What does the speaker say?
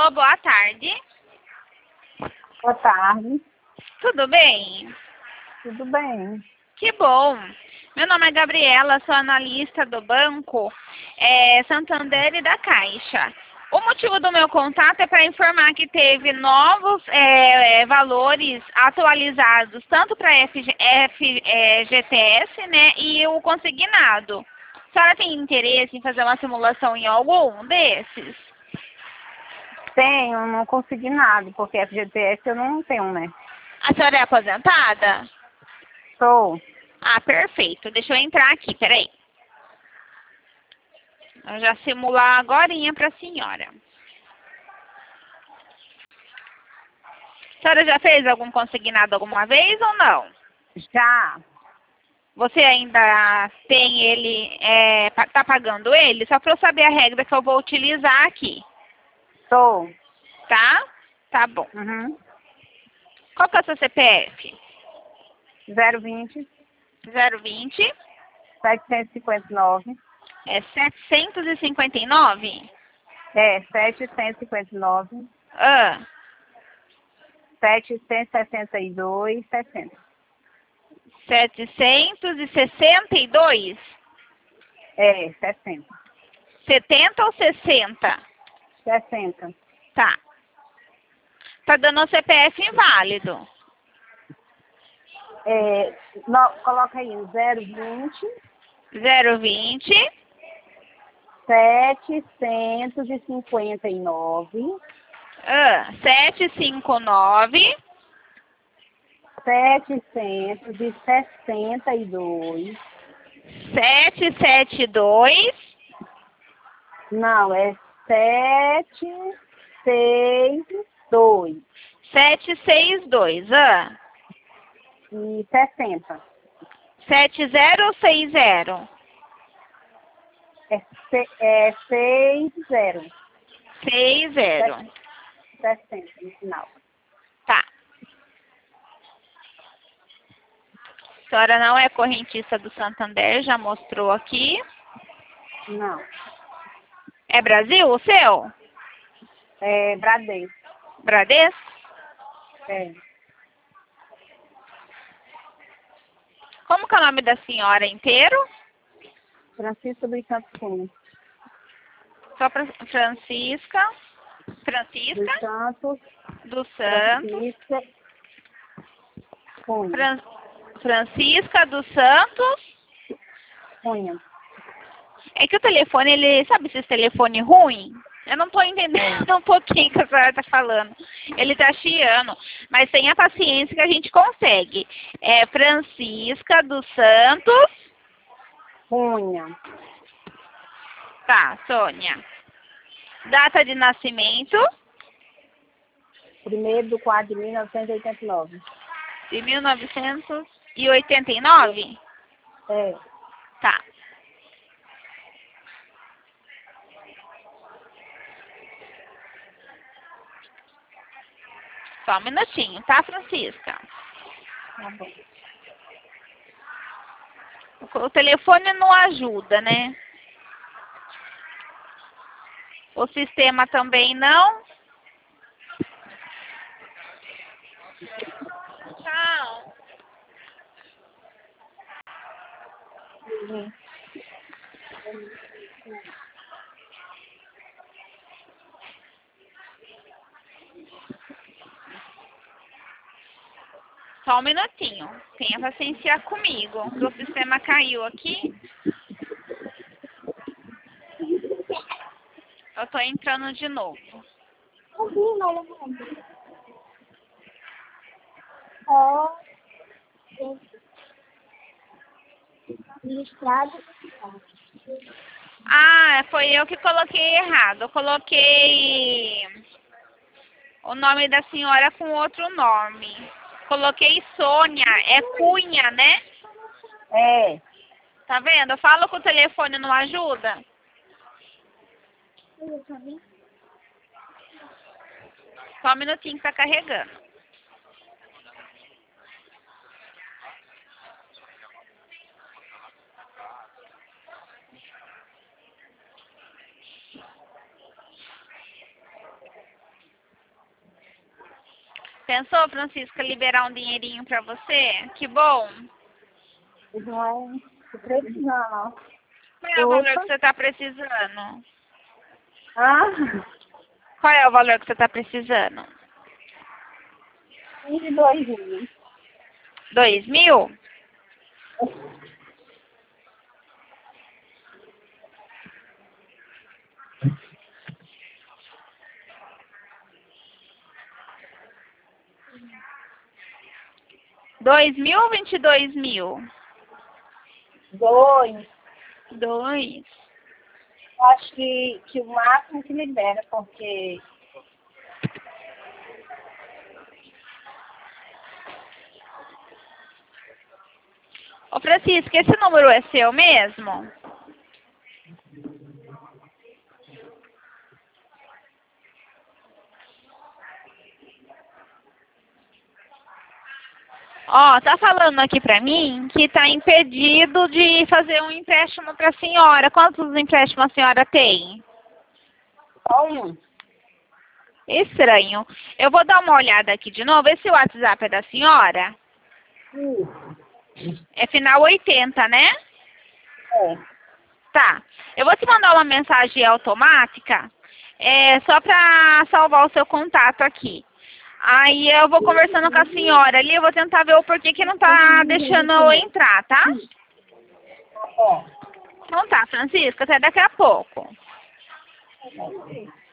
Alô, boa tarde. Boa tarde. Tudo bem? Tudo bem? Que bom. Meu nome é Gabriela, sou analista do banco Santander e da Caixa. O motivo do meu contato é para informar que teve novos valores atualizados, tanto para FGTS, né, e o consignado. A senhora tem interesse em fazer uma simulação em algum desses? Tenho, não consegui nada, porque FGTS eu não tenho, né? A senhora é aposentada? Sou. Ah, perfeito. Deixa eu entrar aqui, peraí. Eu já simular agorinha para a senhora. A senhora já fez algum consignado alguma vez ou não? Já. Você ainda tem ele, tá pagando ele? Só para eu saber a regra que eu vou utilizar aqui, Sou. tá? Tá bom. Uhum. Qual que é o seu CPF? 020 020 759. 759? 759. Ah, 762, 60. 762? 60. 70 ou 60? 60. Tá. Tá dando o CPF inválido. Coloca aí, 020 020 759. 759 762. 772 Não, é 762 762 e 60. 70 ou 60? É 60. 60. 60 no final. Tá. A senhora não é correntista do Santander, já mostrou aqui. Não. É Brasil o seu? É Bradesco. Bradesco? É. Como que é o nome da senhora inteiro? Francisco dos Santos Cunha. Só para Francisca Dos Santos. dos Santos. Francisca Cunha. Francisca dos Santos. Cunha. É que o telefone, ele, sabe esses telefone ruim? Eu não tô entendendo um pouquinho o que a senhora tá falando. Ele tá chiando, mas tenha paciência que a gente consegue. É Francisca dos Santos. Cunha. Tá, Sônia. Data de nascimento 1º de 1989. de 1989. É. Tá. Só um minutinho, tá, Francisca? Tá bom. O telefone não ajuda, né? O sistema também não. Tchau. Uhum. Só um minutinho. Tenha paciência comigo, que o sistema caiu aqui. Eu tô entrando de novo. Ó, registrado. Ah, foi eu que coloquei errado. Eu coloquei o nome da senhora com outro nome. Coloquei Sônia, é Cunha, né? É. Tá vendo? Eu falo que o telefone não ajuda. Só um minutinho que tá carregando. Pensou, Francisca, liberar um dinheirinho pra você? Que bom. Não é. Tô precisando. Qual é o valor Opa. que você tá precisando? Ah, Qual é o valor que você tá precisando? 22 mil. 2.000? Dois mil ou 22.000? 2. Dois. Acho que o máximo que libera, porque Ô, Francisca, esse número é seu mesmo? Ó, tá falando aqui pra mim que tá impedido de fazer um empréstimo pra senhora. Quantos empréstimos a senhora tem? só um. Estranho. Eu vou dar uma olhada aqui de novo. Esse WhatsApp é da senhora? É final 80, né? É. Tá. Eu vou te mandar uma mensagem automática, só pra salvar o seu contato aqui. Aí eu vou conversando com a senhora ali, eu vou tentar ver o porquê que não tá deixando eu entrar, tá? Tá bom. Então tá, Francisca, até daqui a pouco.